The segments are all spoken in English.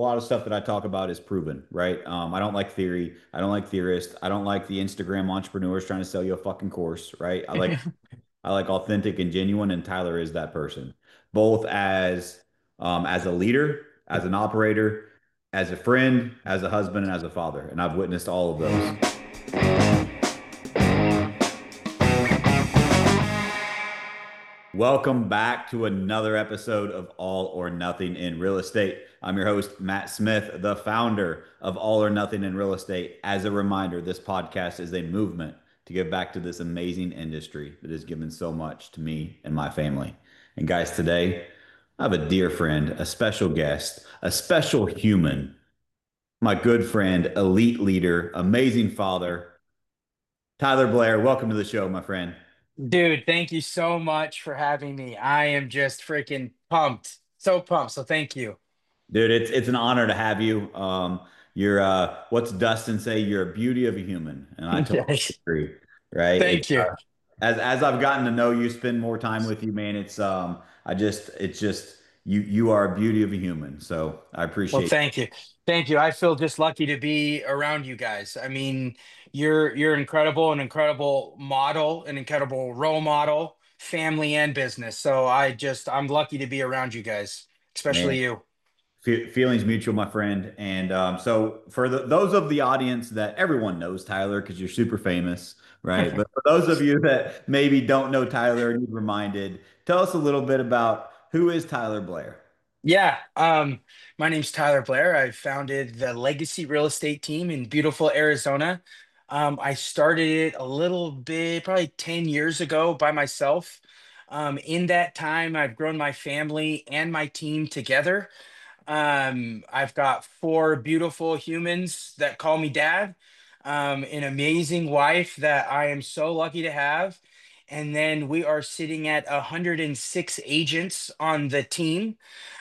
lot of stuff that I talk about is proven, right? I don't like theory. I don't like theorists. I don't like the Instagram entrepreneurs trying to sell you a fucking course, right? I like authentic and genuine, and Tyler is that person, both as a leader, as an operator, as a friend, as a husband, and as a father. And I've witnessed all of those. Welcome back to another episode of All or Nothing in Real Estate. I'm your host, Matt Smith, the founder of All or Nothing in Real Estate. As a reminder, this podcast is a movement to give back to this amazing industry that has given so much to me and my family. And guys, today I have a dear friend, a special guest, a special human, my good friend, elite leader, amazing father, Tyler Blair. Welcome to the show, my friend. Dude, thank you so much for having me. I am just freaking pumped. So pumped. So thank you. Dude, it's an honor to have you. You're what's Dustin say? You're a beauty of a human, and I totally Yes. agree. Right? Thank you. As I've gotten to know you, spend more time with you, man. It's just you are a beauty of a human. So I Well, appreciate. thank you. Thank you. I feel just lucky to be around you guys. I mean, you're incredible, an incredible model, an incredible role model, family and business. So I'm lucky to be around you guys, Man, especially you. feelings mutual, my friend. And so for those of the audience that everyone knows Tyler because you're super famous, right? But for those of you that maybe don't know Tyler and need reminded, tell us a little bit about who is Tyler Blair. Yeah, my name's Tyler Blair. I founded the Legacy Real Estate team in beautiful Arizona. I started it a little bit, probably 10 years ago by myself. In that time, I've grown my family and my team together. I've got four beautiful humans that call me dad, an amazing wife that I am so lucky to have. And then we are sitting at 106 agents on the team,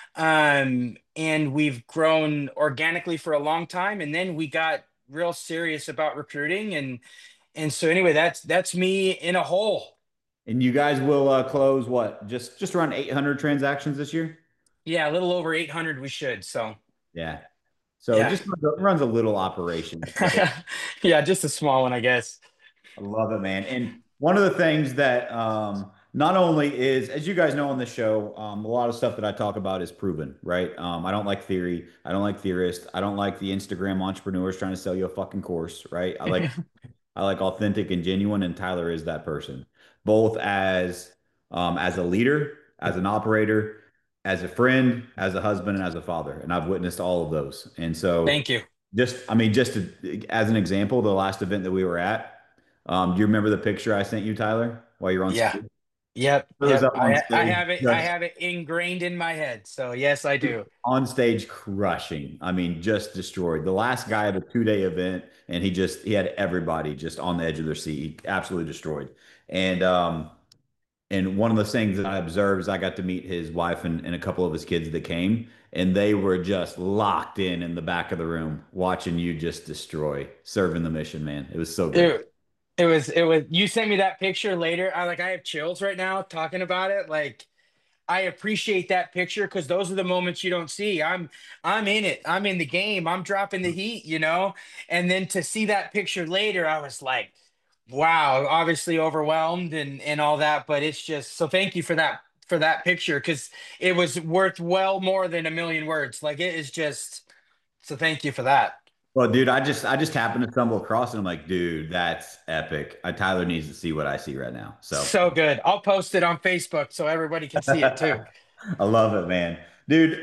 and we've grown organically for a long time, and then we got real serious about recruiting, and so anyway, that's me in a whole. And you guys will close what? Just around 800 transactions this year? Yeah, a little over 800 we should, so Yeah. So it yeah. just runs a little operation, right? Yeah, just a small one, I guess. I love it, man. And one of the things that not only is, as you guys know on the show, a lot of stuff that I talk about is proven, right? I don't like theory. I don't like theorists. I don't like the Instagram entrepreneurs trying to sell you a fucking course, right? I like authentic and genuine, and Tyler is that person, both as a leader, as an operator, as a friend, as a husband, and as a father. And I've witnessed all of those. And so, Thank you. as an example, the last event that we were at, do you remember the picture I sent you, Tyler, while you're on Yeah. stage? Yep, I was yep, up on I stage, have it, I just have it ingrained in my head, so yes, I do. on stage crushing. I mean, just destroyed. The last guy of a 2 day event, and he had everybody just on the edge of their seat. He absolutely destroyed. And and one of the things that I observed is I got to meet his wife and a couple of his kids that came, and they were just locked in the back of the room watching you just destroy, serving the mission, man. It was so good. Dude, it was you sent me that picture later. I have chills right now talking about it. Like, I appreciate that picture because those are the moments you don't see. I'm in it. I'm in the game. I'm dropping the heat. And then to see that picture later, I was like, wow, obviously overwhelmed and all that. But it's just so thank you for that picture because it was worth well more than a million words. Like, it is just so thank you for that. Well, dude, I just happened to stumble across it. I'm like, dude, that's epic. Tyler needs to see what I see right now. So So good. I'll post it on Facebook so everybody can see it too. I love it, man. Dude,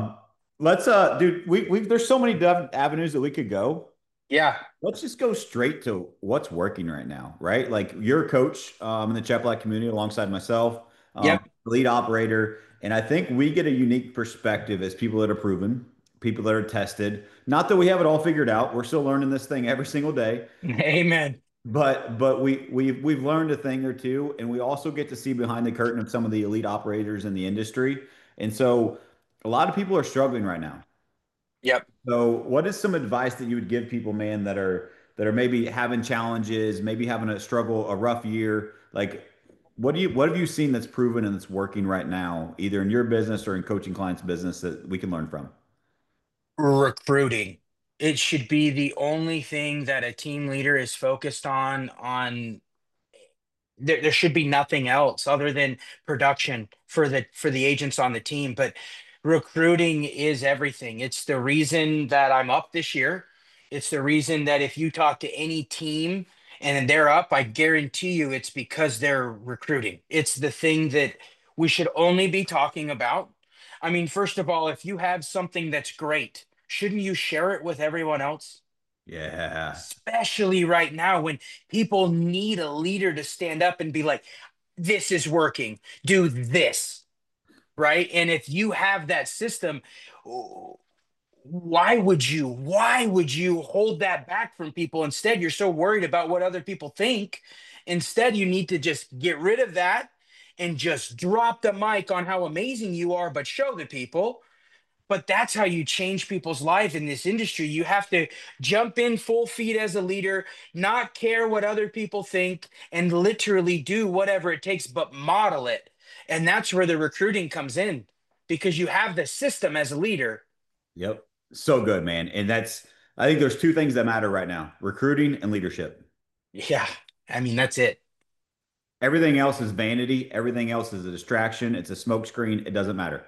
dude, we there's so many different avenues that we could go. Yeah. Let's just go straight to what's working right now, right? Like you're a coach in the Cheplack community alongside myself, Yep. lead operator, and I think we get a unique perspective as people that are proven, people that are tested. Not that we have it all figured out. We're still learning this thing every single day, Amen. but we've learned a thing or two, and we also get to see behind the curtain of some of the elite operators in the industry. And so a lot of people are struggling right now. Yep. So, what is some advice that you would give people, man, that are maybe having challenges, maybe having a struggle, a rough year? Like, what have you seen that's proven and that's working right now, either in your business or in coaching clients' business that we can learn from? Recruiting. It should be the only thing that a team leader is focused on. There should be nothing else other than production for the agents on the team. But recruiting is everything. It's the reason that I'm up this year. It's the reason that if you talk to any team and they're up, I guarantee you it's because they're recruiting. It's the thing that we should only be talking about. I mean, first of all, if you have something that's great, shouldn't you share it with everyone else? Yeah. Especially right now when people need a leader to stand up and be like, this is working, do this, right? And if you have that system, why would you hold that back from people? Instead, you're so worried about what other people think. Instead, you need to just get rid of that and just drop the mic on how amazing you are, but show the people. But that's how you change people's lives in this industry. You have to jump in full feet as a leader, not care what other people think, and literally do whatever it takes, but model it. And that's where the recruiting comes in because you have the system as a leader. Yep. So good, man. And I think there's two things that matter right now: recruiting and leadership. Yeah. I mean, that's it. Everything else is vanity. Everything else is a distraction. It's a smokescreen. It doesn't matter.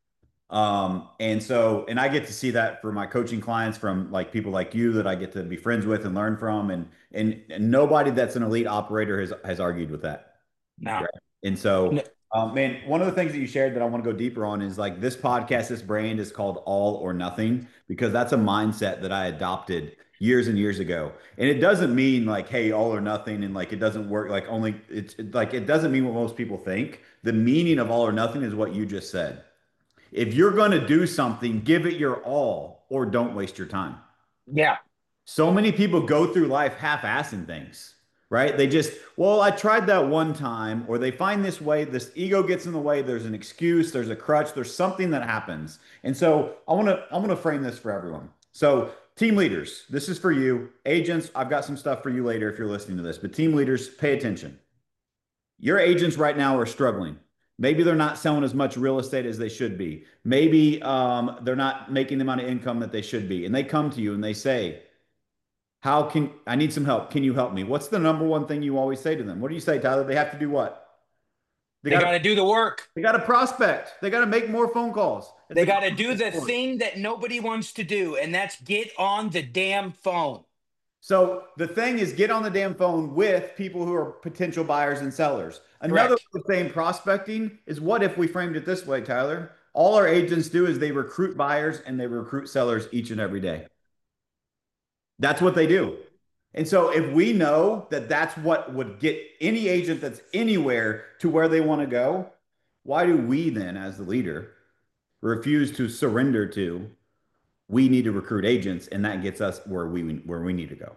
And I get to see that for my coaching clients from like people like you that I get to be friends with and learn from. And nobody that's an elite operator has argued with that. No. Right. And so, man, one of the things that you shared that I want to go deeper on is like this podcast, this brand is called All or Nothing because that's a mindset that I adopted years and years ago. And it doesn't mean like, hey, all or nothing, and like it doesn't work. Like only like it doesn't mean what most people think. The meaning of all or nothing is what you just said. If you're going to do something, give it your all or don't waste your time. Yeah. So many people go through life half-assing things, right? They just, well, I tried that one time, or they find this way, this ego gets in the way, there's an excuse, there's a crutch, there's something that happens. And so I want to frame this for everyone. So team leaders, this is for you. Agents, I've got some stuff for you later if you're listening to this, but team leaders, pay attention. Your agents right now are struggling. Maybe they're not selling as much real estate as they should be. Maybe they're not making the amount of income that they should be. And they come to you and they say, how can I need some help? Can you help me? What's the number one thing you always say to them? What do you say, Tyler? They have to do what? They They got to got to do the work. they got to prospect. They got to make more phone calls. It's They a got to do constant the sport. thing that nobody wants to do, and that's get on the damn phone. So the thing is, get on the damn phone with people who are potential buyers and sellers. Another Correct. way of saying prospecting is what if we framed it this way, Tyler? All our agents do is they recruit buyers and they recruit sellers each and every day. That's what they do. And so if we know that that's what would get any agent that's anywhere to where they want to go, why do we then, as the leader, refuse to surrender to we need to recruit agents and that gets us where we need to go?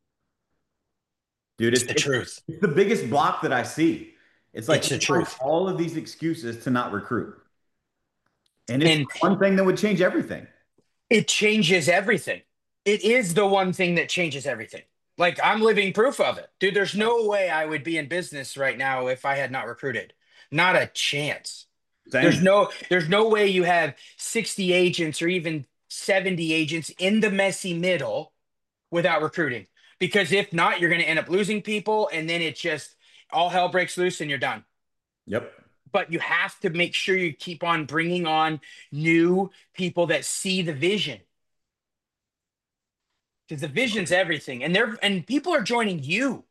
Dude, It's it's, the it's truth. it's the biggest block that I see. It's like It's we the find truth. all of these excuses to not recruit. And it's the And one thing that would change everything. it changes everything. It is the one thing that changes everything. Like I'm living proof of it. Dude, there's no way I would be in business right now if I had not recruited. Not a chance. There's Same. no there's no way you have 60 agents or even 70 agents in the messy middle without recruiting. Because if not, you're going to end up losing people and then it just all hell breaks loose and you're done. Yep. But you have to make sure you keep on bringing on new people that see the vision because the vision's everything and people are joining you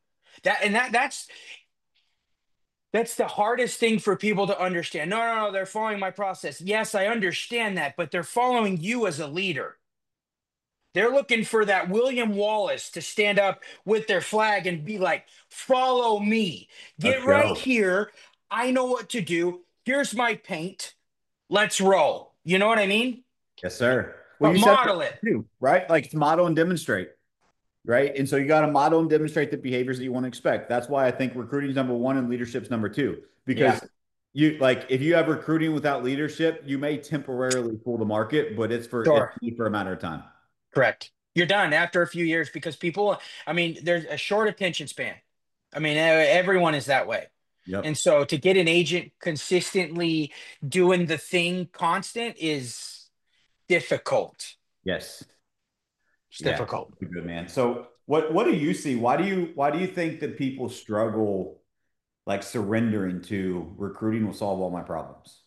that's the hardest thing for people to understand. No, no, no, they're following my process. Yes, I understand that, but they're following you as a leader. They're looking for that William Wallace to stand up with their flag and be like, follow me, Let's get right go. here, I know what to do, here's my paint, let's roll. You know what I mean? Yes, sir. Well, But you said it model it. too, right? Like it's model and demonstrate, right? And so you got to model and demonstrate the behaviors that you want to expect. That's why I think recruiting is number one and leadership's number two. Yeah, Because you like if you have recruiting without leadership, you may temporarily fool the market, but it's sure. for a matter of time. Correct. You're done after a few years because people, I mean, there's a short attention span. I mean, everyone is that way. Yep. And so to get an agent consistently doing the thing constant is difficult. Yes. It's Yeah. difficult. Good man. So what do you see? Why do you think that people struggle like surrendering to recruiting will solve all my problems?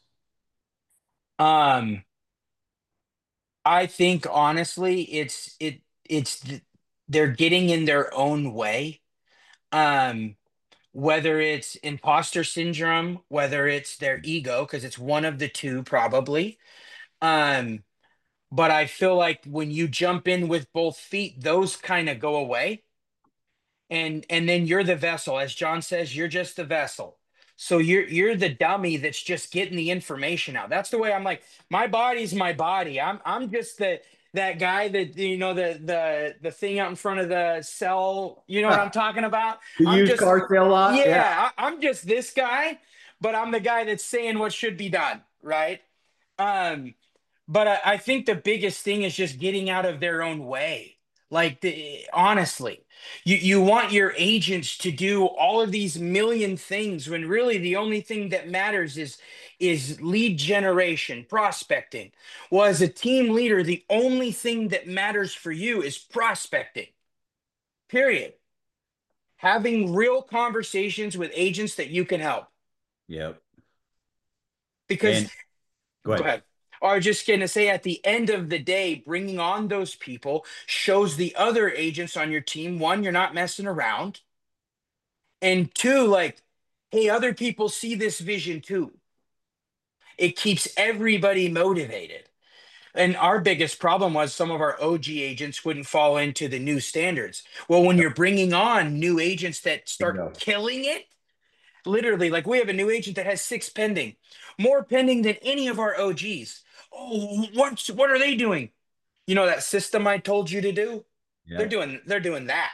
Um, I think honestly, they're getting in their own way. Um, whether it's imposter syndrome, whether it's their ego, because it's one of the two probably. Um, but I feel like when you jump in with both feet, those kind of go away. And then you're the vessel. As John says, you're just the vessel. So you're the dummy that's just getting the information out. That's the way I'm like, my body's my body. I'm just that guy that the thing out in front of the cell, you know what I'm talking about? The I'm used just car sale lot? Yeah. yeah, I'm just this guy, but I'm the guy that's saying what should be done, right? Um, but I think the biggest thing is just getting out of their own way. Honestly, you want your agents to do all of these million things when really the only thing that matters is lead generation, prospecting. Well, as a team leader, the only thing that matters for you is prospecting. Period. Having real conversations with agents that you can help. Yep. Because And go go ahead. ahead. Or just going to say at the end of the day, bringing on those people shows the other agents on your team, one, you're not messing around. And two, like, hey, other people see this vision too. It keeps everybody motivated. And our biggest problem was some of our OG agents wouldn't fall into the new standards. Well, when you're bringing on new agents that start Bingo. killing it, literally, like we have a new agent that has six pending, more pending than any of our OGs. Oh, what are they doing? You know that system I told you to do? Yep. They're doing that.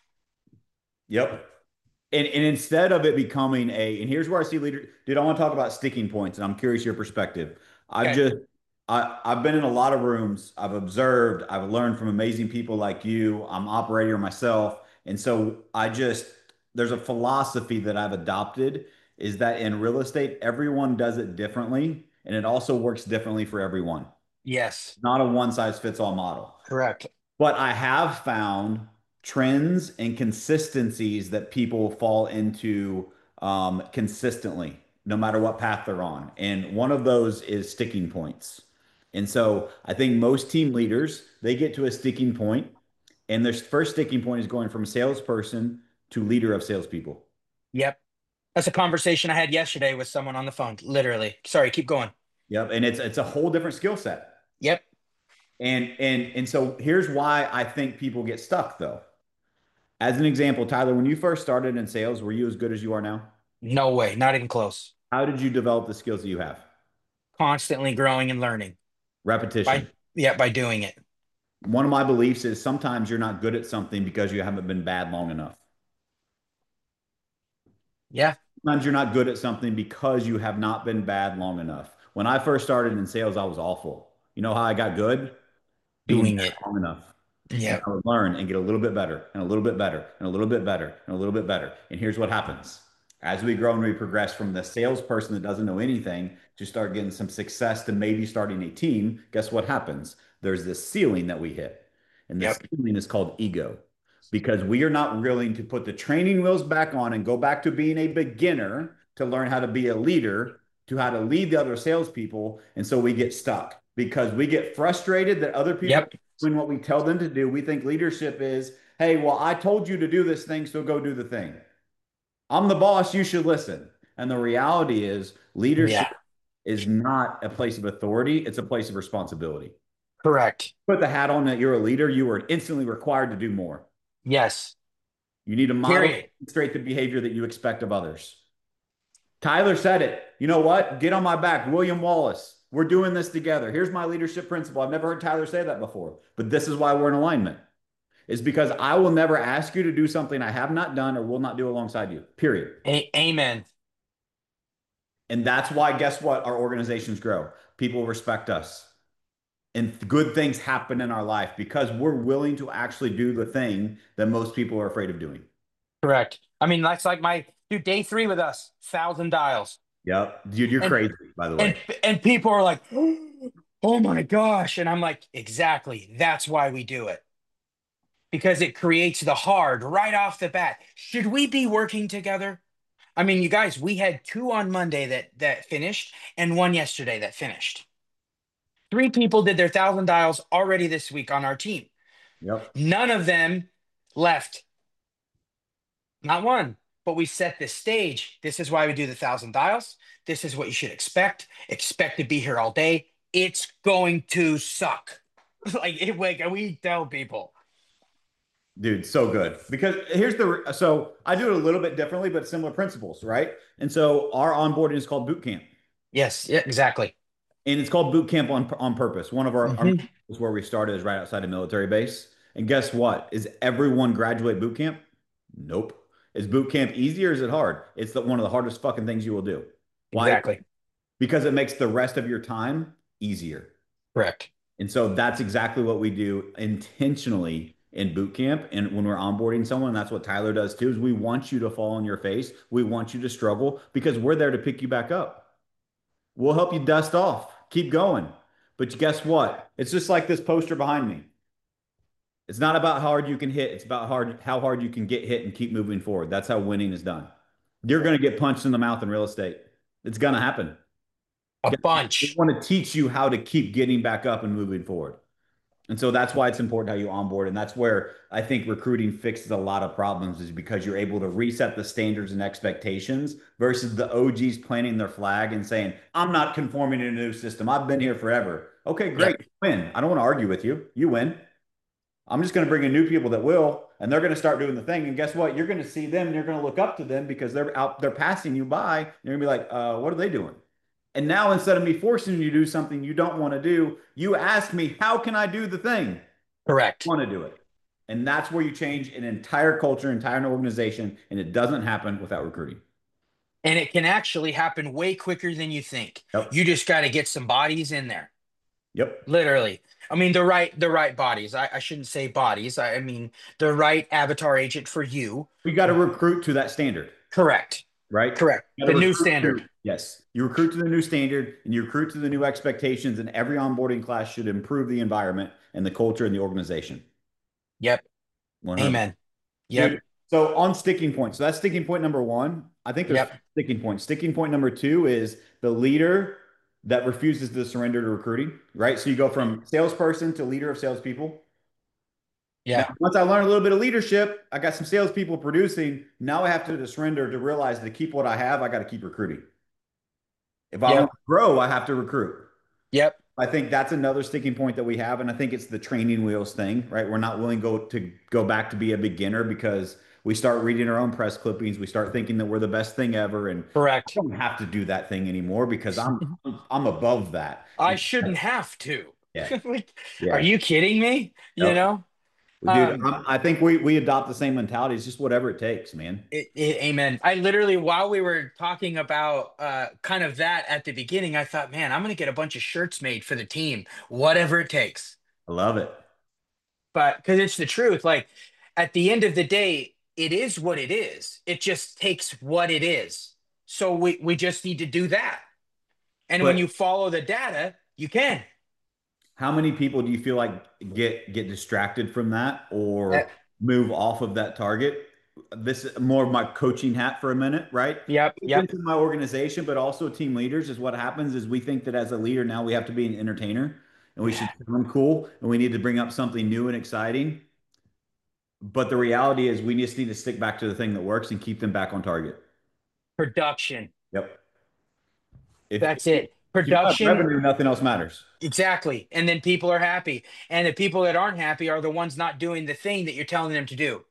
Yep. And instead of it becoming and here's where I see leader, dude, I want to talk about sticking points, and I'm curious your perspective. I've Okay. just, I've been in a lot of rooms. I've observed. I've learned from amazing people like you. I'm operator myself, and so there's a philosophy that I've adopted is that in real estate, everyone does it differently, and it also works differently for everyone. Yes. Not a one size fits all model. Correct. But I have found trends and consistencies that people fall into consistently, no matter what path they're on. And one of those is sticking points. And so I think most team leaders, they get to a sticking point, and their first sticking point is going from salesperson to leader of salespeople. Yep. That's a conversation I had yesterday with someone on the phone. Literally. Sorry, keep going. Yep. And it's a whole different skill set. Yep. And so here's why I think people get stuck though. As an example, Tyler, when you first started in sales, were you as good as you are now? No way. Not even close. How did you develop the skills that you have? Constantly growing and learning by Repetition. yeah, by doing it. One of my beliefs is sometimes you're not good at something because you haven't been bad long enough. Yeah. Sometimes you're not good at something because you have not been bad long enough. When I first started in sales, I was awful. You know how I got good? Being Doing bad it. long enough. And Yep. I would learn and get a little bit better and a little bit better and a little bit better and a little bit better. And here's what happens. As we grow and we progress from the salesperson that doesn't know anything to start getting some success to maybe starting a team, guess what happens? There's this ceiling that we hit. And the Yep. ceiling is called ego because we are not willing to put the training wheels back on and go back to being a beginner to learn how to be a leader, to how to lead the other salespeople. And so we get stuck because we get frustrated that other people Yep. doing what we tell them to do. We think leadership is, hey, well, I told you to do this thing, so go do the thing. I'm the boss, you should listen. And the reality is, leadership Yeah. is not a place of authority, it's a place of responsibility. Correct. Put the hat on that you're a leader, you are instantly required to do more. Yes. You need to model Period. straight the behavior that you expect of others. Tyler said it. You know what? Get on my back. William Wallace. We're doing this together. Here's my leadership principle. I've never heard Tyler say that before, but this is why we're in alignment. Is because I will never ask you to do something I have not done or will not do alongside you. Period. Amen. And that's why, guess what? Our organizations grow. People respect us. And good things happen in our life because we're willing to actually do the thing that most people are afraid of doing. Correct. I mean, that's like my dude, day three with us, 1,000 dials. Yep. Dude, you're And crazy, by the and way. and people are like, oh my gosh. And I'm like, exactly. That's why we do it. Because it creates the hard right off the bat. Should we be working together? I mean, you guys, we had two on Monday that finished and one yesterday that finished. Three people did their 1,000 dials already this week on our team. Yep. None of them left. Not one. But we set the stage. This is why we do the 1,000 dials. This is what you should expect. Expect to be here all day. It's going to suck. Like we tell people. Dude, so good. Because here's so I do it a little bit differently, but similar principles, right? And so our onboarding is called boot camp. Yes, yeah, exactly. And it's called boot camp on purpose. One of our Hmm. is where we started is right outside a military base. And guess what? Is everyone graduate boot camp? Nope. Is boot camp easy or is it hard? It's one of the hardest fucking things you will do. Why? Exactly. Because it makes the rest of your time easier. Correct. And so that's exactly what we do intentionally in boot camp. And when we're onboarding someone, that's what Tyler does too, is we want you to fall on your face. We want you to struggle because we're there to pick you back up. We'll help you dust off. Keep going. But guess what? It's just like this poster behind me. It's not about how hard you can hit. It's about how hard you can get hit and keep moving forward. That's how winning is done. You're going to get punched in the mouth in real estate. It's going to happen. A We bunch. want to teach you how to keep getting back up and moving forward. And so that's why it's important how you onboard. And that's where I think recruiting fixes a lot of problems is because you're able to reset the standards and expectations versus the OGs planting their flag and saying, I'm not conforming to a new system. I've been here forever. Okay, great. Yep. You win. I don't want to argue with you. You win. I'm just going to bring in new people that will, and they're going to start doing the thing. And guess what? You're going to see them and you're going to look up to them because they're passing you by. And you're going to be like, what are they doing? And now instead of me forcing you to do something you don't want to do, you ask me, how can I do the thing? I Correct. want to do it. And that's where you change an entire culture, entire organization, and it doesn't happen without recruiting. And it can actually happen way quicker than you think. Yep. You just got to get some bodies in there. Yep. Literally. I mean, the right bodies. I shouldn't say bodies. I mean the right avatar agent for you. We got to recruit to that standard, Correct. right? Correct. You got The to new recruit standard. to, yes, you recruit to the new standard and you recruit to the new expectations, and every onboarding class should improve the environment and the culture and the organization. Yep. 100. Amen. Yep. Dude, so on sticking point, so that's sticking point number one. I think there's Yep. sticking points. Sticking point number two is the leader that refuses to surrender to recruiting, right? So you go from salesperson to leader of salespeople. Now, Yeah. once I learned a little bit of leadership, I got some salespeople producing. Now I have to surrender to realize to keep what I have, I got to keep recruiting. If I want Yep. to grow, I have to recruit. Yep. I think that's another sticking point that we have, and I think it's the training wheels thing, right? We're not willing to go back to be a beginner because we start reading our own press clippings. We start thinking that we're the best thing ever, and I Correct. don't have to do that thing anymore because I'm above that. I shouldn't have to. Yeah, Like, are yeah. you kidding me? You Yep. know? Dude, Um, I think we adopt the same mentality. It's just whatever it takes, man. amen. I literally, while we were talking about kind of that at the beginning, I thought, man, I'm gonna get a bunch of shirts made for the team, whatever it takes. I love it. But because it's the truth, like at the end of the day, it is what it is. It just takes what it is. So we just need to do that. And when But you follow the data, you can. how many people do you feel like get distracted from that or That, move off of that target? This is more of my coaching hat for a minute, right? yep, yep, Into my organization, but also team leaders is what happens is we think that as a leader now we have to be an entertainer and we yeah. should sound cool and we need to bring up something new and exciting. But the reality is we just need to stick back to the thing that works and keep them back on target. Production. Yep. If That's it. you have Production. revenue, nothing else matters. Exactly. And then people are happy. And the people that aren't happy are the ones not doing the thing that you're telling them to do.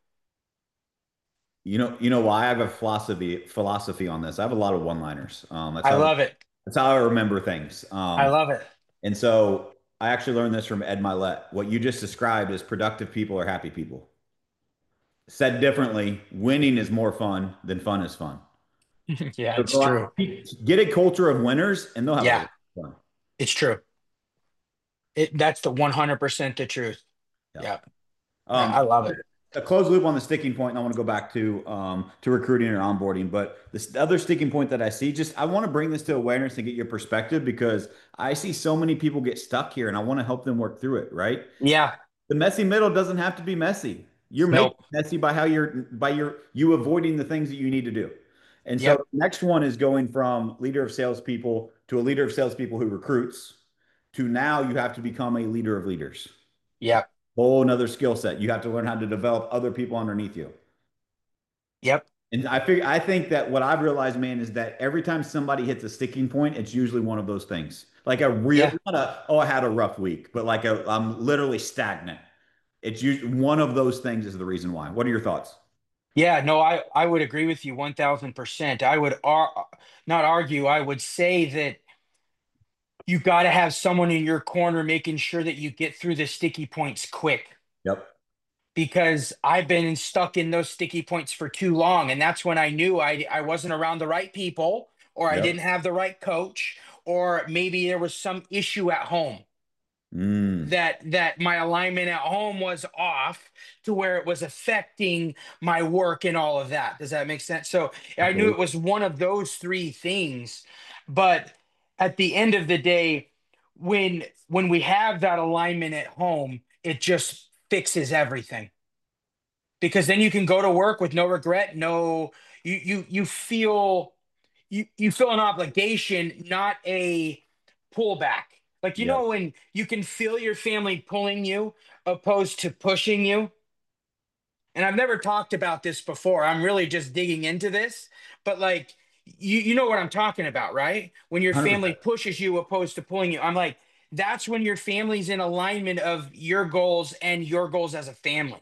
You know why I have a philosophy on this. I have a lot of one-liners. I love it. That's how I remember things. I love it. And so I actually learned this from Ed Milet. What you just described is productive people are happy people. Said differently, winning is more fun than fun is fun. Yeah, So it's true. get a culture of winners, and they'll have a Yeah, lot of fun. it's true. That's the 100% the truth. Yeah. Yeah. Um, I love it. a closed loop on the sticking point, and I want to go back to recruiting or onboarding. But this other sticking point that I see, just I want to bring this to awareness and get your perspective because I see so many people get stuck here, and I want to help them work through it. Right? Yeah. The messy middle doesn't have to be messy. You're making Nope. it messy by how you avoiding the things that you need to do. And so Yep. the next one is going from leader of salespeople to a leader of salespeople who recruits to now you have to become a leader of leaders. Yep. Whole another skill set. You have to learn how to develop other people underneath you. Yep. And I think that what I've realized, man, is that every time somebody hits a sticking point, it's usually one of those things. Like a real, Yeah. not a, oh, I had a rough week, but like I'm literally stagnant. It's usually one of those things is the reason why. What are your thoughts? Yeah. No, I would agree with you 1000%. I would not argue. I would say that you got to have someone in your corner making sure that you get through the sticky points quick, Yep. because I've been stuck in those sticky points for too long. And that's when I knew I wasn't around the right people, or I Yep. didn't have the right coach, or maybe there was some issue at home Mm. that my alignment at home was off to where it was affecting my work and all of that. Does that make sense? So I knew it Absolutely. was one of those three things. But at the end of the day, when we have that alignment at home, it just fixes everything, because then you can go to work with no regret. No, you feel, you feel an obligation, not a pullback. Like, Yep. when you can feel your family pulling you opposed to pushing you. And I've never talked about this before. I'm really just digging into this, but like, you know what I'm talking about, right? When your family 100%. pushes you opposed to pulling you. I'm like, that's when your family's in alignment of your goals and your goals as a family.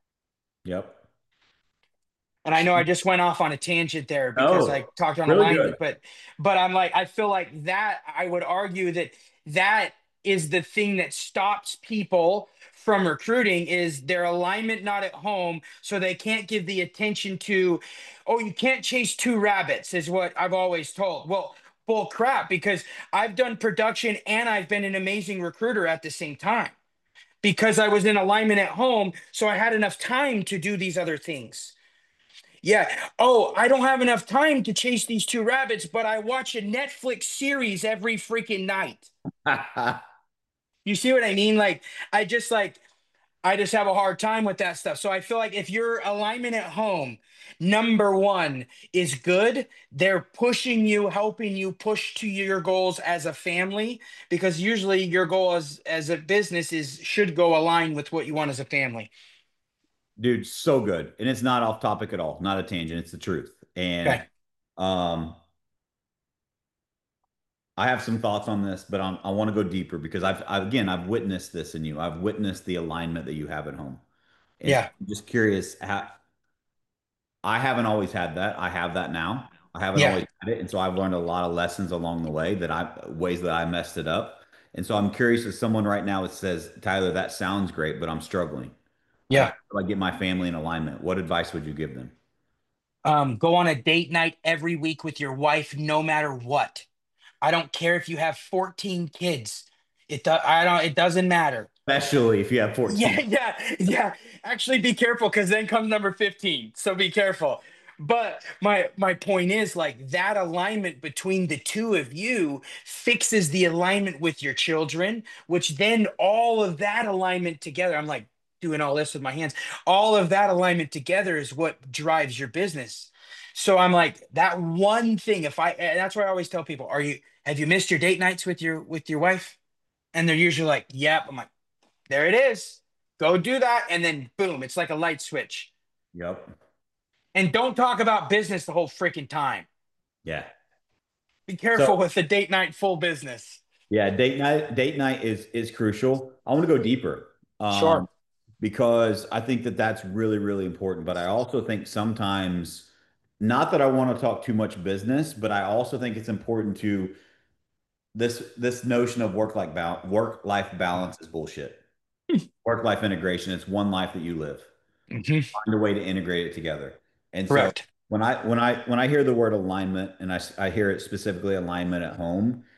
Yep. And I know I just went off on a tangent there because I Oh, talked on really good. alignment, but I'm like, I feel like that I would argue that that is the thing that stops people from recruiting, is their alignment not at home, so they can't give the attention to, oh, you can't chase two rabbits, is what I've always told. Well, bull crap, because I've done production and I've been an amazing recruiter at the same time, because I was in alignment at home, so I had enough time to do these other things. Yeah. Oh, I don't have enough time to chase these two rabbits, but I watch a Netflix series every freaking night. You see what I mean? Like, I just like, I just have a hard time with that stuff. So I feel like if your alignment at home, number one, is good, they're pushing you, helping you push to your goals as a family, because usually your goal as a business is should go align with what you want as a family. Dude, so good. And it's not off topic at all. Not a tangent. It's the truth. And Okay. um, I have some thoughts on this, but I want to go deeper because again, I've witnessed this in you. I've witnessed the alignment that you have at home. And so Yeah. I'm just curious how I haven't always had that. I have that now. I haven't Yeah. always had it. And so I've learned a lot of lessons along the way ways that I messed it up. And so I'm curious if someone right now that says, Tyler, that sounds great, but I'm struggling. Like, Yeah. how do I get my family in alignment? What advice would you give them? Go on a date night every week with your wife, no matter what. I don't care if you have 14 kids. I don't, it doesn't matter. Especially if you have Yeah, 14. yeah, yeah. Actually, be careful, because then comes number 15. So be careful. But my point is, like, that alignment between the two of you fixes the alignment with your children, which then all of that alignment together, I'm like doing all this with my hands. All of that alignment together is what drives your business. So I'm like, that one thing, if I and that's why I always tell people, have you missed your date nights with your wife? And they're usually like, yep. I'm like, there it is. Go do that. And then boom, it's like a light switch. Yep. And don't talk about business the whole freaking time. Yeah. Be So careful with the date night full business. yeah, date night is crucial. I want to go deeper. Sure. Because I think that that's really, really important. But I also think sometimes, not that I want to talk too much business, but I also think it's important to this notion of work life balance is bullshit. Work life integration, it's one life that you live. Mhm. Find a way to integrate it together. And so Correct. when I hear the word alignment, and I hear it specifically alignment at home,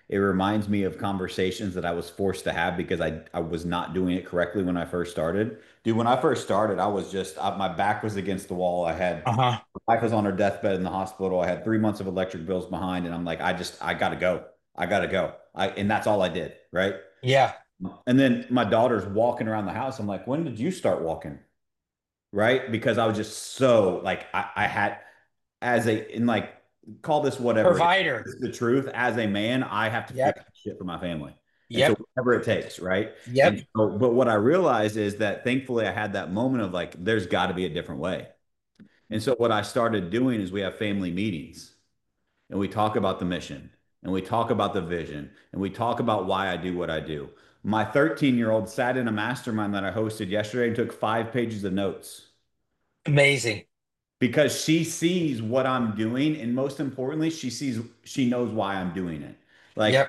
it reminds me of conversations that I was forced to have because I was not doing it correctly when I first started. Dude, when I first started, I was just my back was against the wall. Uh-huh. My wife was on her deathbed in the hospital. I had 3 months of electric bills behind, and I'm like, I gotta go. I gotta go. And that's all I did, right? Yeah. And then my daughter's walking around the house. I'm like, when did you start walking? Right? Because I was just so like I had as a in like call this whatever it is. Provider. It's the truth. As a man, I have to fix Yep. shit for my family. And so Yep. whatever it takes, right? And Yep. so, but what I realized is that thankfully I had that moment of like, there's got to be a different way. And so what I started doing is we have family meetings and we talk about the mission and we talk about the vision and we talk about why I do what I do. My 13-year-old sat in a mastermind that I hosted yesterday and took 5 pages of notes Amazing. because she sees what I'm doing. And most importantly, she knows why I'm doing it. Like Yep.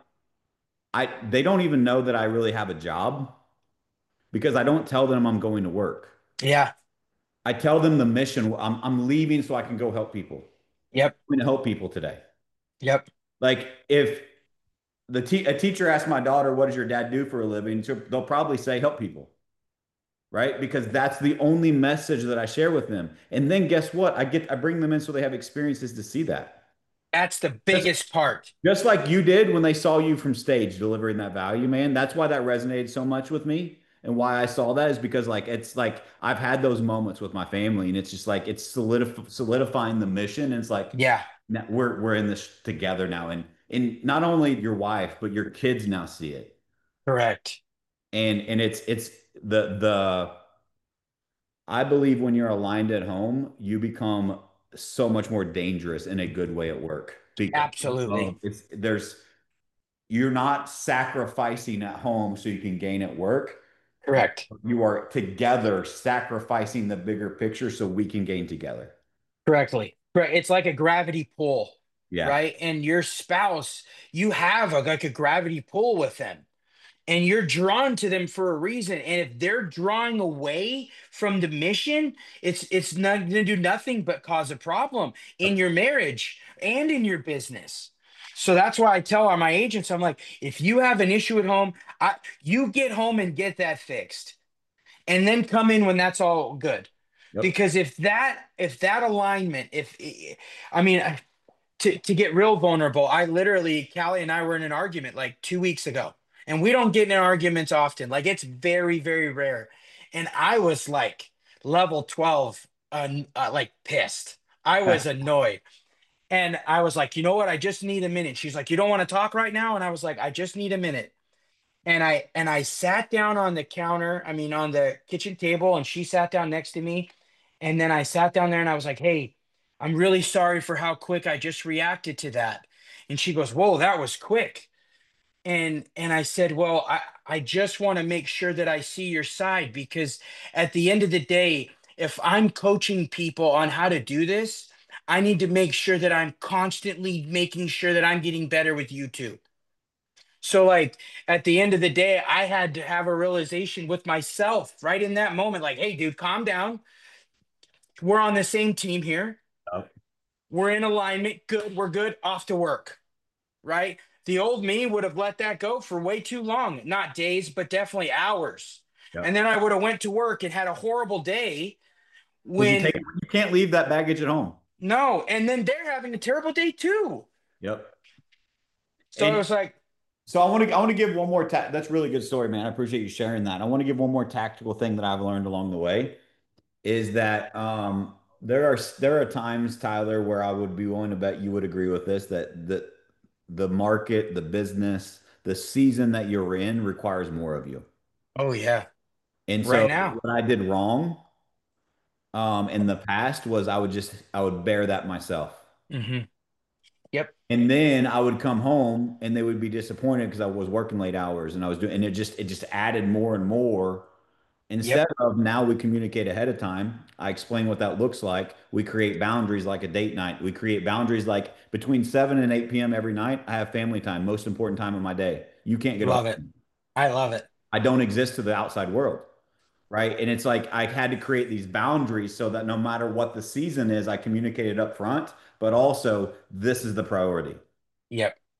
they don't even know that I really have a job because I don't tell them I'm going to work. Yeah. I tell them the mission. I'm leaving so I can go help people. Yep. I'm going to help people today. Yep. Like if a teacher asks my daughter, "What does your dad do for a living?" They'll probably say, "Help people," right? Because that's the only message that I share with them. And then guess what? I bring them in so they have experiences to see that. That's the Just, biggest part. just like you did when they saw you from stage delivering that value, man. That's why that resonated so much with me. And why I saw that is because like it's like I've had those moments with my family, and it's just like it's solidifying the mission. And it's like Yeah. now we're in this together now, and not only your wife but your kids now see it, Correct. and it's the I believe when you're aligned at home, you become so much more dangerous in a good way at work because Absolutely. you're not sacrificing at home so you can gain at work. Correct. You are together sacrificing the bigger picture so we can gain together. Correctly. Correct. It's like a gravity pull, Yeah. right? And your spouse, you have like a gravity pull with them. And you're drawn to them for a reason. And if they're drawing away from the mission, it's not going to do nothing but cause a problem in your marriage and in your business. So that's why I tell my agents, I'm like, if you have an issue at home, you get home and get that fixed, and then come in when that's all good. Yep. Because if that alignment, if I mean, to get real vulnerable, I literally, Callie and I were in an argument like 2 weeks ago, and we don't get in arguments often. Like it's very, very rare. And I was like level 12, like pissed. I was annoyed. And I was like, you know what? I just need a minute. She's like, you don't want to talk right now? And I was like, I just need a minute. And I sat down on the counter, I mean on the kitchen table, and she sat down next to me. And then I sat down there and I was like, "Hey, I'm really sorry for how quick I just reacted to that." And she goes, "Whoa, that was quick." And I said, "Well, I just want to make sure that I see your side, because at the end of the day, if I'm coaching people on how to do this, I need to make sure that I'm constantly making sure that I'm getting better with you too." So, like, at the end of the day, I had to have a realization with myself right in that moment, like, "Hey, dude, calm down. We're on the same team here. Yep. We're in alignment. Good. We're good. Off to work." Right? The old me would have let that go for way too long, not days, but definitely hours. And Yep. then I would have went to work and had a horrible day Because when you can't leave that baggage at home. no, and then they're having a terrible day too. Yep. So I And was like, so I want to give one more that's a really good story, man. I appreciate you sharing that. I want to give one more tactical thing that I've learned along the way is that there are times, Tyler, where I would be willing to bet you would agree with this that the market, the business, the season that you're in requires more of you. "Oh yeah, And right so now." what I did wrong in the past was I would bear that myself. Hmm. Yep. And then I would come home and they would be disappointed because I was working late hours and I was doing, and it just added more and more. Instead Yep. of now we communicate ahead of time, I explain what that looks like. We create boundaries like a date night. We create boundaries like between 7 and 8 p.m. every night. I have family time, most important time of my day. You can't get off. Love it. I love it. I don't exist to the outside world. Right. And it's like I had to create these boundaries so that no matter what the season is, I communicated up front, but also this is the priority. Yep.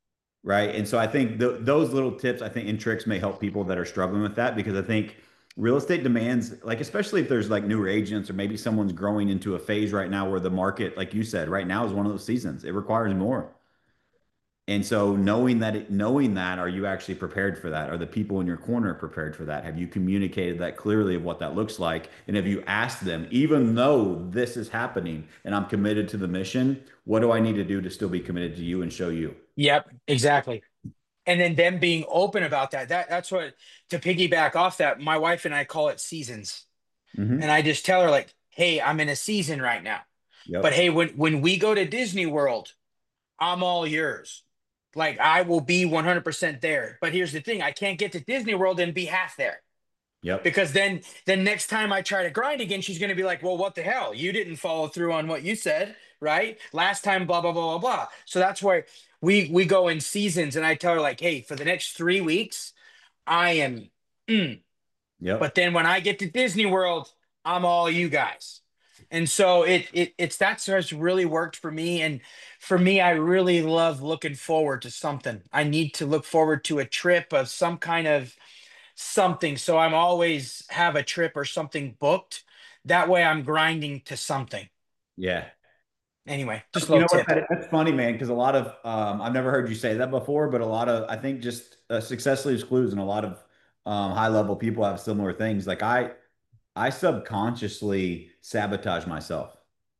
right? And so I think those little tips, I think, and tricks may help people that are struggling with that because I think real estate demands, like, especially if there's like newer agents or maybe someone's growing into a phase right now where the market, like you said, right now is one of those seasons. It requires more. And so knowing that, are you actually prepared for that? Are the people in your corner prepared for that? Have you communicated that clearly of what that looks like? And have you asked them, even though this is happening and I'm committed to the mission, what do I need to do to still be committed to you and show you? Yep, exactly. And then them being open about that. That's what, to piggyback off that, my wife and I call it seasons. And Hmm. I just tell her like, hey, I'm in a season right now. But Yep. hey, when we go to Disney World, I'm all yours. Like I will be 100% there. But here's the thing, I can't get to Disney World and be half there. Yep. Because then next time I try to grind again, she's going to be like, "Well, what the hell? You didn't follow through on what you said, right? Last time, blah blah blah blah blah." So that's why we go in seasons, and I tell her like, "Hey, for the next 3 weeks, I am." mm. But Yep. then when I get to Disney World, I'm all you guys. And so it's that's has really worked for me. And for me, I really love looking forward to something. I need to look forward to a trip of some kind of something. So I'm always have a trip or something booked. That way I'm grinding to something. Yeah. Anyway, just a You little know what? tip. That's funny, man, because a lot of I've never heard you say that before, but a lot of I think just success leaves clues, and a lot of high level people have similar things. Like I subconsciously sabotage myself.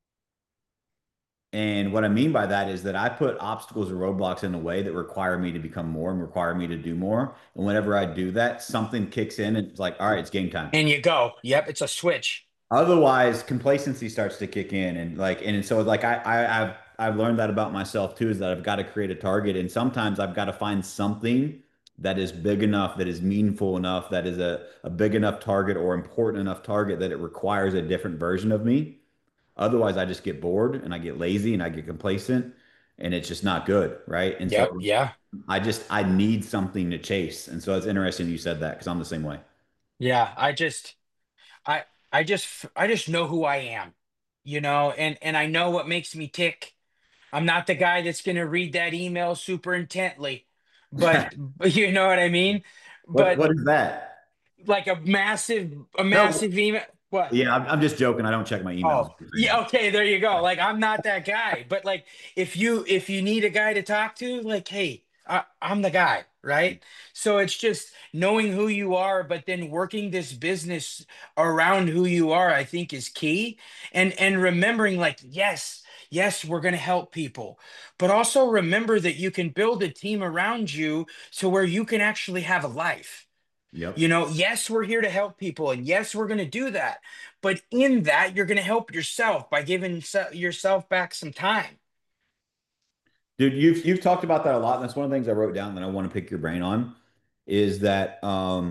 And what I mean by that is that I put obstacles or roadblocks in a way that require me to become more and require me to do more. And whenever I do that, something kicks in and it's like, all right, it's game time. And you go. Yep, it's a switch. Otherwise, complacency starts to kick in, and so like I've learned that about myself too, is that I've got to create a target, and sometimes I've got to find something that is big enough, that is meaningful enough, that is a big enough target or important enough target that it requires a different version of me. Otherwise, I just get bored and I get lazy and I get complacent, and it's just not good, right? And Yep, so yeah. I need something to chase, and so it's interesting you said that because I'm the same way. Yeah, I I just know who I am, and I know what makes me tick. I'm not the guy that's going to read that email super intently, but you know what I mean? What But what is that? like a No, massive email. What? yeah, I'm just joking. I don't check my emails. Oh, yeah, okay, there you go. Like I'm not that guy, but like if you need a guy to talk to, like hey, I'm the guy, right? So it's just knowing who you are, but then working this business around who you are, I think is key. And remembering like yes, we're going to help people, but also remember that you can build a team around you so where you can actually have a life. Yep. Yes, we're here to help people, and yes, we're going to do that. But in that, you're going to help yourself by giving yourself back some time. Dude, you've talked about that a lot, and that's one of the things I wrote down that I want to pick your brain on is that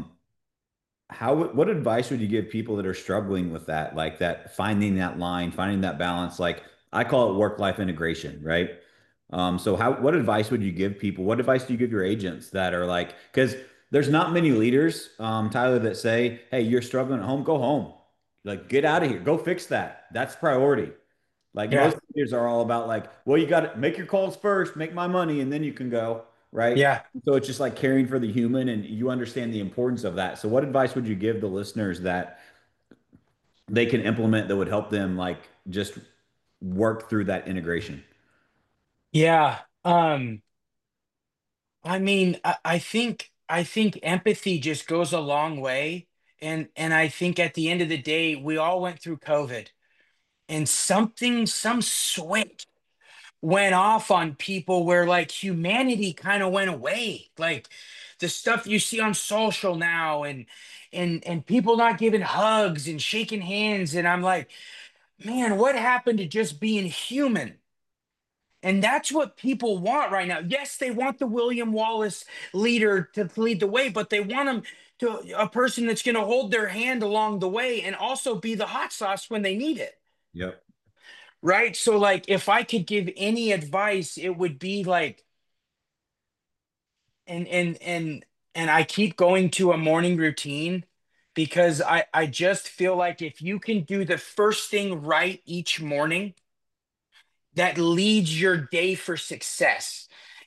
what advice would you give people that are struggling with that, like that finding that line, finding that balance? Like I call it work-life integration, right? So what advice would you give people? What advice do you give your agents that are like, because there's not many leaders, Tyler, that say, "Hey, you're struggling at home, go home, like get out of here, go fix that. That's priority." Like Yeah, most leaders are all about like, well, you got to make your calls first, make my money, and then you can go, right? yeah, So it's just like caring for the human, and you understand the importance of that. So what advice would you give the listeners that they can implement that would help them like just work through that integration? yeah. I mean, I think empathy just goes a long way, and I think at the end of the day, we all went through COVID, and some switch went off on people where like humanity kind of went away. Like the stuff you see on social now and people not giving hugs and shaking hands. And I'm like, man, what happened to just being human? And that's what people want right now. Yes, they want the William Wallace leader to lead the way, but they want him to a person that's going to hold their hand along the way and also be the hot sauce when they need it. Yep. Right. So, like, if I could give any advice, it would be like, and and and and I keep going to a morning routine because I just feel like if you can do the first thing right each morning, that leads your day for success.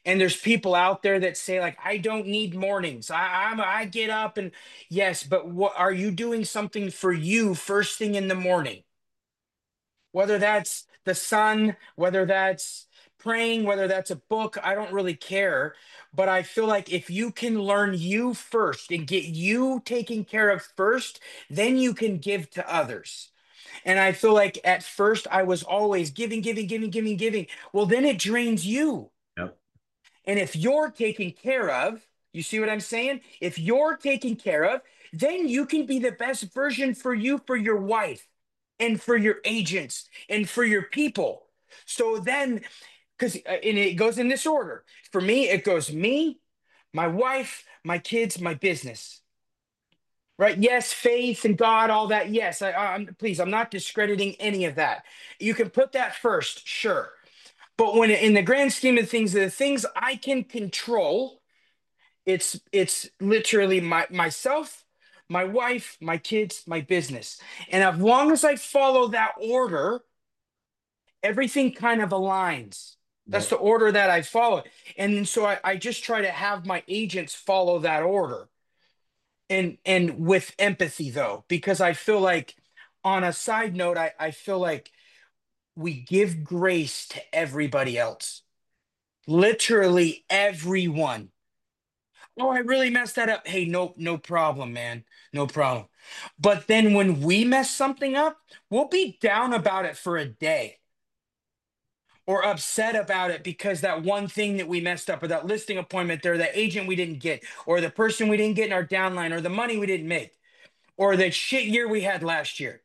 And there's people out there that say like, I don't need mornings. I get up and yes, but what are you doing something for you first thing in the morning? Whether that's the sun, whether that's praying, whether that's a book, I don't really care. But I feel like if you can learn you first and get you taken care of first, then you can give to others. And I feel like at first I was always giving, giving, giving, giving, giving. Well, then it drains you. Yep. And if you're taken care of, you see what I'm saying? If you're taken care of, then you can be the best version for you, for your wife, and for your agents, and for your people. So then, and it goes in this order. For me, it goes me, my wife, my kids, my business. Right? Yes, faith and God, all that. Yes, please, I'm not discrediting any of that. You can put that first, sure. But when in the grand scheme of things, the things I can control, it's literally myself, my wife, my kids, my business. And as long as I follow that order, everything kind of aligns. That's the Yep. order that I follow. And then so I just try to have my agents follow that order. And with empathy though, because I feel like on a side note, I feel like we give grace to everybody else. Literally everyone. Oh, I really messed that up. Hey, no problem, man. No problem. But then when we mess something up, we'll be down about it for a day or upset about it because that one thing that we messed up or that listing appointment there, the agent we didn't get, or the person we didn't get in our downline, or the money we didn't make, or the shit year we had last year.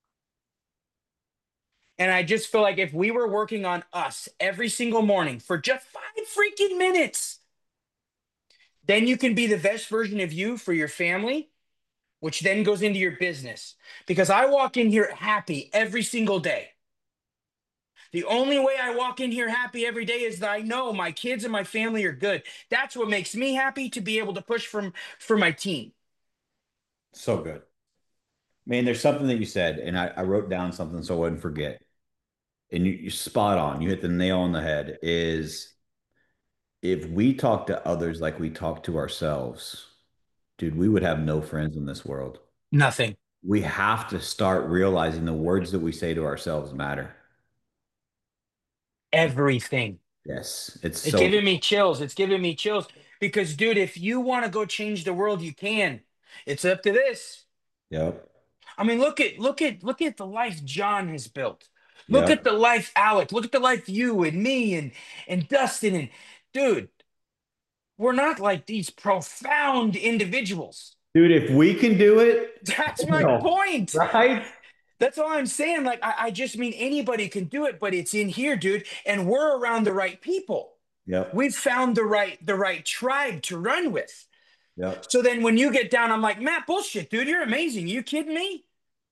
And I just feel like if we were working on us every single morning for just 5 freaking minutes, then you can be the best version of you for your family, which then goes into your business. Because I walk in here happy every single day. The only way I walk in here happy every day is that I know my kids and my family are good. That's what makes me happy to be able to push for my team. So good. Man, there's something that you said, and I wrote down something so I wouldn't forget. And you spot on. You hit the nail on the head. Is if we talk to others like we talk to ourselves, dude, we would have no friends in this world. Nothing. We have to start realizing the words that we say to ourselves matter. Everything. Yes, it's It's so. giving me chills. It's giving me chills. Because, dude, if you want to go change the world, you can. It's up to this. Yep, I mean, look at the life John has built. Look at yep. the life Alec. Look at the life you and me and Dustin and dude, we're not like these profound individuals. Dude, if we can do it, That's my no, point. right? That's all I'm saying. Like I just mean anybody can do it, but it's in here, dude, and we're around the right people. Yep, We've found the right tribe to run with. yep. So then when you get down, I'm like, Matt, bullshit, dude. You're amazing. You kidding me?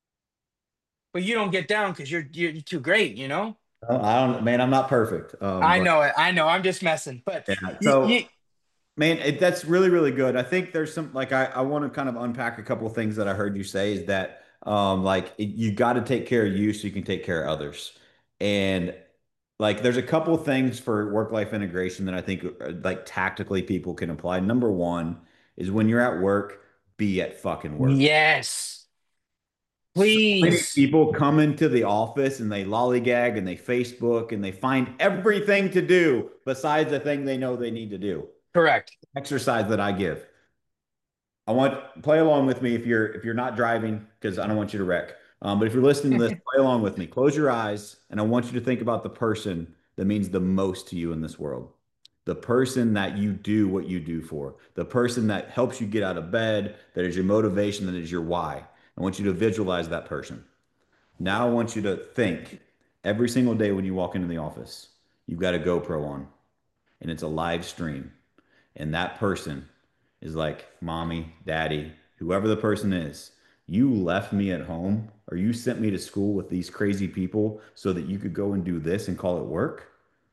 But you don't get down because you're too great, you know? I don't, man, I'm not perfect. I But know it. I know. I'm just messing. But yeah. you So, man, that's really, really good. I think there's some like I want to kind of unpack a couple of things that I heard you say is that you got to take care of you so you can take care of others. And like there's a couple of things for work-life integration that I think like tactically people can apply. Number one is when you're at work, be at fucking work. yes, So many please. people come into the office and they lollygag and they Facebook and they find everything to do besides the thing they know they need to do. Correct. Exercise that I give. I want play along with me if you're not driving because I don't want you to wreck. But if you're listening to this, play along with me. Close your eyes, and I want you to think about the person that means the most to you in this world. The person that you do what you do for. The person that helps you get out of bed, that is your motivation, that is your why. I want you to visualize that person. Now I want you to think every single day when you walk into the office, you've got a GoPro on, and it's a live stream. And that person is like, mommy, daddy, whoever the person is, you left me at home or you sent me to school with these crazy people so that you could go and do this and call it work?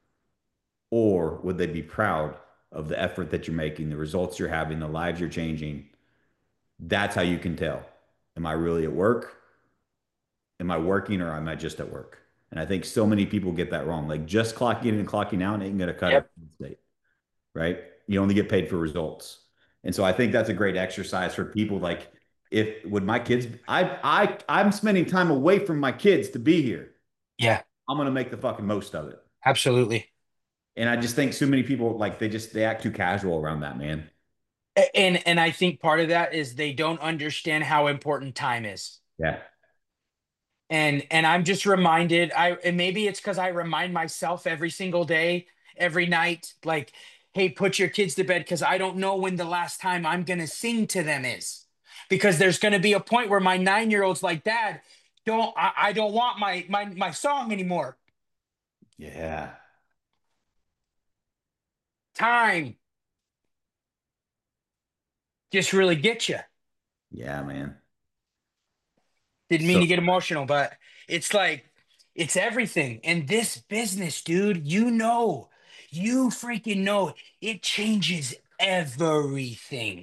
Or would they be proud of the effort that you're making, the results you're having, the lives you're changing? That's how you can tell. Am I really at work? Am I working or am I just at work? And I think so many people get that wrong. Like just clocking in and clocking out ain't gonna cut it Yep. in the state. right? You only get paid for results. And so I think that's a great exercise for people. Like, if would my kids, I'm spending time away from my kids to be here. Yeah, I'm gonna make the fucking most of it. absolutely. And I just think so many people like they act too casual around that, man. And I think part of that is they don't understand how important time is. Yeah. And I'm just reminded, and maybe it's because I remind myself every single day, every night, like, hey, put your kids to bed because I don't know when the last time I'm gonna sing to them is. Because there's gonna be a point where my 9-year-old's like, Dad, I don't want my song anymore. Yeah. Time just really gets you. Yeah, man. Didn't mean So to get emotional, but it's like it's everything. And this business, dude, you freaking know it changes everything.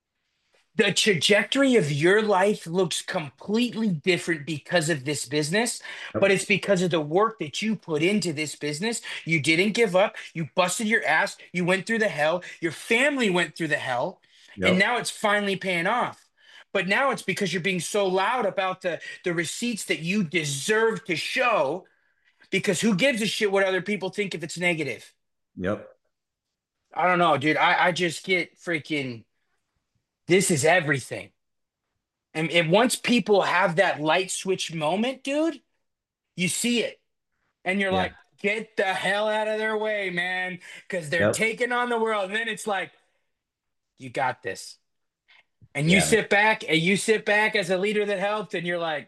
The trajectory of your life looks completely different because of this business, but yep, it's because of the work that you put into this business. You didn't give up. You busted your ass. You went through the hell. Your family went through the hell. And yep, now it's finally paying off. But now it's because you're being so loud about the receipts that you deserve to show, because who gives a shit what other people think if it's negative? yep, I don't know, dude. I just get freaking, this is everything. And once people have that light switch moment, dude, you see it and you're yeah, like, get the hell out of their way, man, because they're yep, taking on the world. And then it's like, you got this. And yeah, man. you sit back as a leader that helped, and you're like,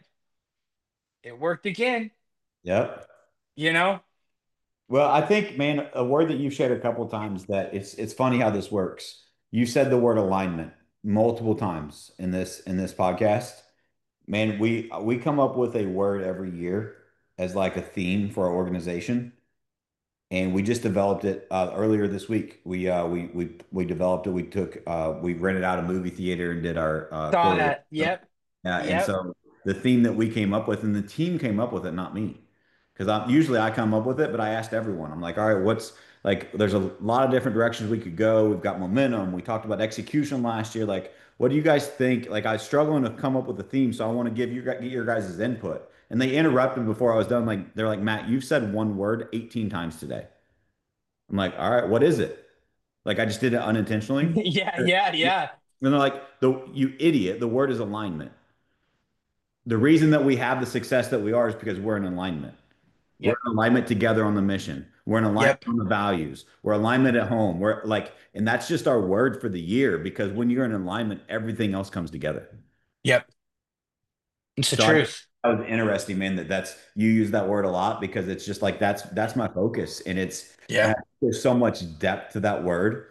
it worked again, Yep. you know? Well, I think, man, a word that you've shared a couple times that it's funny how this works. You said the word alignment multiple times in this podcast. Man, we come up with a word every year as like a theme for our organization, and we just developed it earlier this week. We developed it. We rented out a movie theater and did our Saw quarterly. that. Yep. And Yep. so the theme that we came up with, and the team came up with it, not me, because I usually I come up with it, but I asked everyone. I'm like, all right, what's like? There's a lot of different directions we could go. We've got momentum. We talked about execution last year. Like, what do you guys think? Like, I was struggling to come up with a theme, so I want to get your guys' input. And they interrupted before I was done. Like, they're like, Matt, you've said one word 18 times today. I'm like, all right, what is it? Like, I just did it unintentionally. Yeah. And Yeah. Yeah. they're like, you idiot. The word is alignment. The reason that we have the success that we are is because we're in alignment. We're Yep. in alignment together on the mission. We're in alignment Yep. on the values. We're alignment at home. We're like, and that's just our word for the year because when you're in alignment, everything else comes together. Yep. It's the So I truth. that was interesting, man, that's you use that word a lot because it's just like that's my focus. And Yeah. there's so much depth to that word.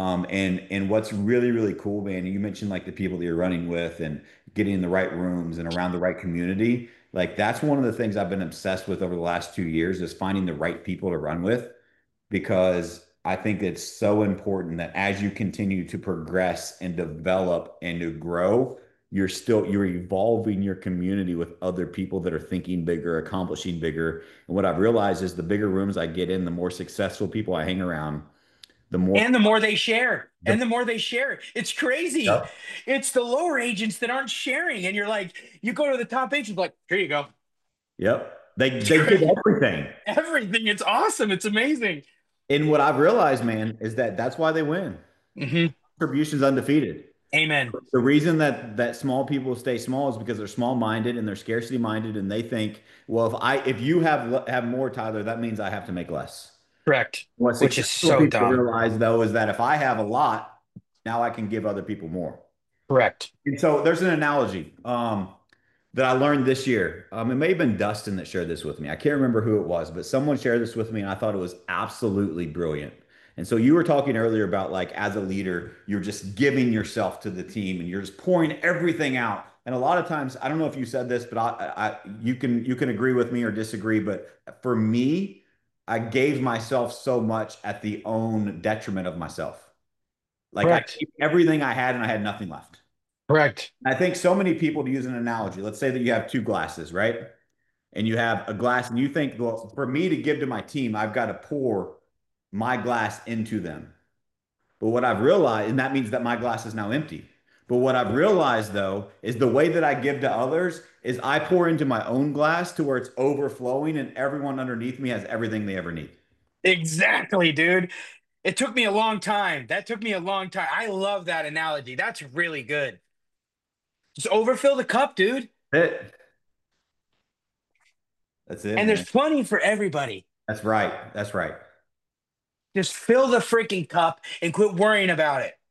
And what's really, really cool, man, you mentioned like the people that you're running with and getting in the right rooms and around the right community. Like that's one of the things I've been obsessed with over the last 2 years is finding the right people to run with because I think it's so important that as you continue to progress and develop and to grow, you're evolving your community with other people that are thinking bigger, accomplishing bigger. And what I've realized is the bigger rooms I get in, the more successful people I hang around, the more And the more they share, the and the more they share, it's crazy. Yep. It's the lower agents that aren't sharing. And you're like, you go to the top agents, like, here you go. Yep. It's They give great. everything. Everything. It's awesome. It's amazing. And what I've realized, man, is that that's why they win. Hmm. Contributions undefeated. Amen. The reason that small people stay small is because they're small minded and they're scarcity minded and they think, well, if you have more, Tyler, that means I have to make less. Correct. What Which is successful so people dumb. realize though is that if I have a lot, now I can give other people more. Correct. And so there's an analogy that I learned this year. It may have been Dustin that shared this with me. I can't remember who it was, but someone shared this with me, and I thought it was absolutely brilliant. And so you were talking earlier about like as a leader, you're just giving yourself to the team and you're just pouring everything out. And a lot of times, I don't know if you said this, but you can agree with me or disagree. But for me, I gave myself so much at the own detriment of myself. Like I Correct. gave everything I had and I had nothing left. Correct. I think so many people, to use an analogy, let's say that you have two glasses, right? And you have a glass, and you think, well, for me to give to my team, I've got to pour my glass into them. But what I've realized, and that means that my glass is now empty. But what I've realized though is the way that I give to others is I pour into my own glass to where it's overflowing and everyone underneath me has everything they ever need. Exactly, dude. It took me a long time. That took me a long time. I love that analogy. That's really good. Just overfill the cup, dude. It. That's it, And there's man. plenty for everybody. That's right. That's right. Just fill the freaking cup and quit worrying about it.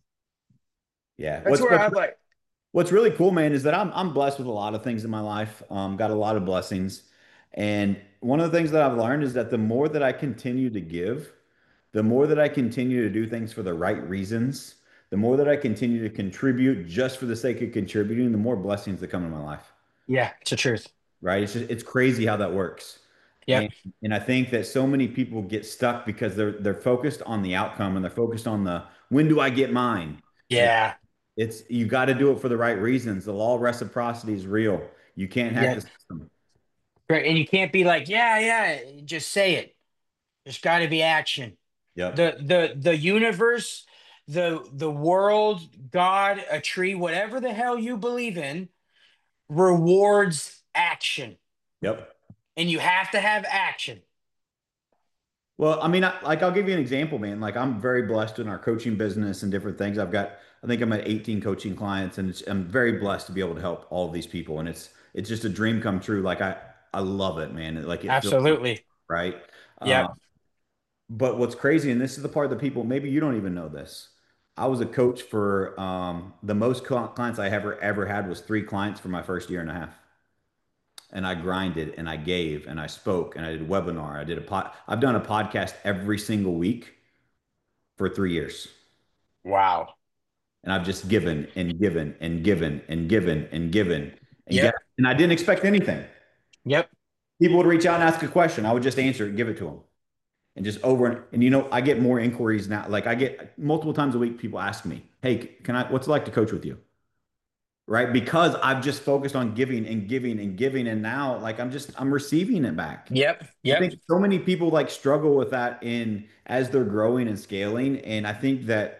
Yeah. That's where I'm like, What's really cool, man, is that I'm blessed with a lot of things in my life. Got a lot of blessings. And one of the things that I've learned is that the more that I continue to give, the more that I continue to do things for the right reasons, the more that I continue to contribute just for the sake of contributing, the more blessings that come in my life. yeah, it's the truth. Right? It's crazy how that works. And Yep. and I think that so many people get stuck because they're focused on the outcome and they're focused on the when do I get mine? And Yeah. it's you got to do it for the right reasons. The law of reciprocity is real. You can't hack the Yep. system. Great. And you can't be like, yeah, yeah, just say it. There's got to be action. Yep. The universe, the world, God, a tree, whatever the hell you believe in, rewards action. Yep. And you have to have action. Well, I mean, like I'll give you an example, man. Like I'm very blessed in our coaching business and different things. I think I'm at 18 coaching clients, and I'm very blessed to be able to help all of these people. And it's just a dream come true. Like I love it, man. Like it feels Absolutely. right. Yep. But what's crazy, and this is the part that people maybe you don't even know this. I was a coach for the most clients I ever had was 3 clients for my first year and a half. And I grinded and I gave and I spoke and I did a webinar. I've done a podcast every single week for 3 years. Wow. And I've just given and given and given and given and given and get Yep. and I didn't expect anything. Yep. People would reach out and ask a question. I would just answer it, give it to them. And just over and I get more inquiries now. Like I get multiple times a week, people ask me, hey, what's it like to coach with you? Right? Because I've just focused on giving and giving and giving. And now like I'm receiving it back. Yep. I Yep. think so many people like struggle with that in as they're growing and scaling. And I think that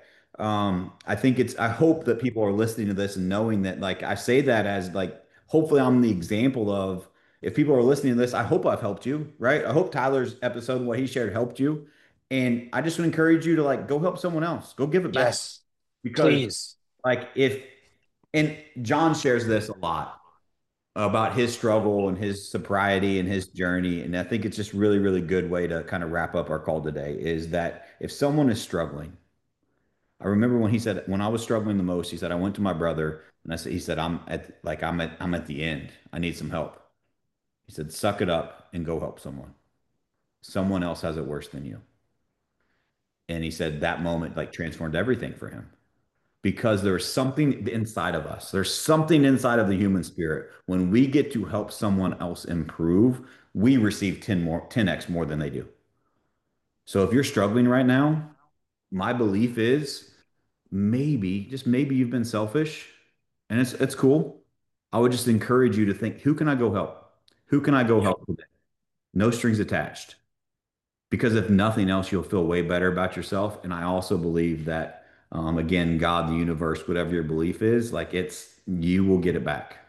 I hope that people are listening to this and knowing that like I say that as like hopefully I'm the example of if people are listening to this, I hope I've helped you, right? I hope Tyler's episode and what he shared helped you. And I just would encourage you to like go help someone else, go give it back. Yes. Because Please. like if and John shares this a lot about his struggle and his sobriety and his journey. And I think it's just really, really good way to kind of wrap up our call today is that if someone is struggling, I remember when he said, when I was struggling the most, he said, I went to my brother and he said, I'm at the end. I need some help. He said, suck it up and go help someone. Someone else has it worse than you. And he said that moment like transformed everything for him because there's something inside of us. There's something inside of the human spirit. When we get to help someone else improve, we receive 10x more than they do. So if you're struggling right now, my belief is maybe, just maybe you've been selfish and it's cool. I would just encourage you to think, who can I go help? Who can I go Yep. help today? No strings attached. Because if nothing else, you'll feel way better about yourself. And I also believe that, again, God, the universe, whatever your belief is, like you will get it back.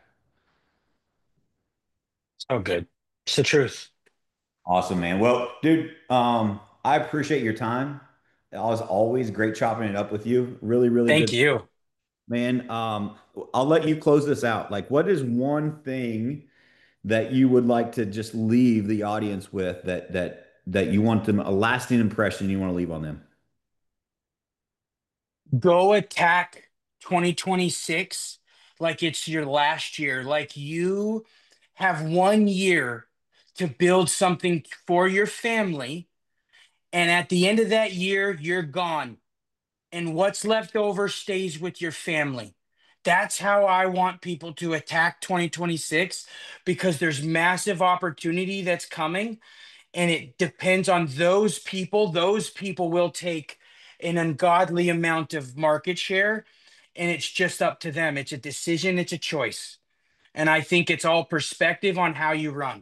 So good. It's the truth. Awesome, man. Well, dude, I appreciate your time. It was always great chopping it up with you. Really, really Thank good, you. man. I'll let you close this out. Like, what is one thing that you would like to just leave the audience with that you want them a lasting impression you want to leave on them? Go attack 2026 like it's your last year. Like you have 1 year to build something for your family. And at the end of that year, you're gone. And what's left over stays with your family. That's how I want people to attack 2026 because there's massive opportunity that's coming and it depends on those people. Those people will take an ungodly amount of market share, and it's just up to them. It's a decision, it's a choice. And I think it's all perspective on how you run.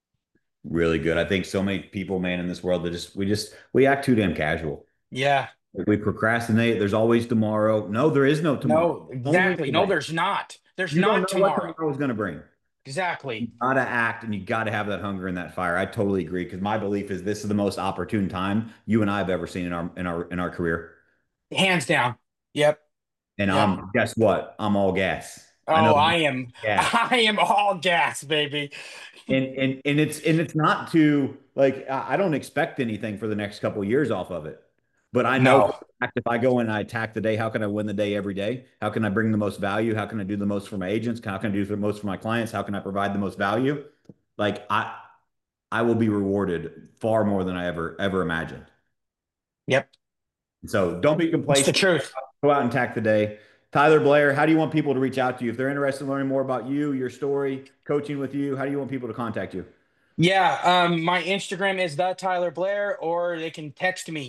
Really good. I think so many people, man, in this world that we act too damn casual. Yeah. We procrastinate. There's always tomorrow. No, there is no tomorrow. No, Only exactly. No, today. there's not. There's You don't not know what tomorrow. tomorrow is going to bring. You Exactly. gotta act and you gotta have that hunger and that fire. I totally agree because my belief is this is the most opportune time you and I have ever seen in our career. Hands down. Yep. And Yep. guess what? I'm all gas. I know Oh, I am gas. I am all gas, baby. And it's not to like I don't expect anything for the next couple of years off of it. But I know for No. a fact if I go and I attack the day, how can I win the day every day? How can I bring the most value? How can I do the most for my agents? How can I do the most for my clients? How can I provide the most value? Like I will be rewarded far more than I ever imagined. Yep. So don't be It's the complacent. truth. Go out and attack the day. Tyler Blair, how do you want people to reach out to you if they're interested in learning more about you, your story, coaching with you? How do you want people to contact you? Yeah, my Instagram is the Tyler Blair, or they can text me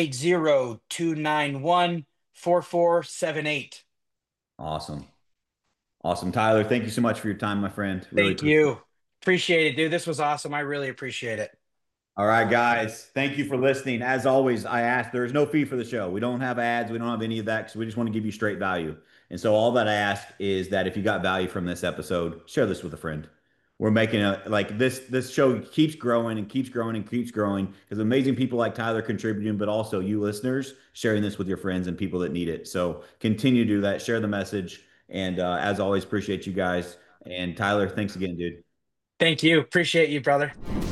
480-291-4478. Awesome. Awesome. Tyler, thank you so much for your time, my friend. Really Thank appreciate it. you. Appreciate it, dude. This was awesome. I really appreciate it. All right, guys. Thank you for listening. As always, I ask, there is no fee for the show. We don't have ads. We don't have any of that because we just want to give you straight value. And so all that I ask is that if you got value from this episode, share this with a friend. We're making a like this show keeps growing and keeps growing and keeps growing because amazing people like Tyler contributing, but also you listeners sharing this with your friends and people that need it. So continue to do that. Share the message. And as always, appreciate you guys. And Tyler, thanks again, dude. Thank you. Appreciate you, brother.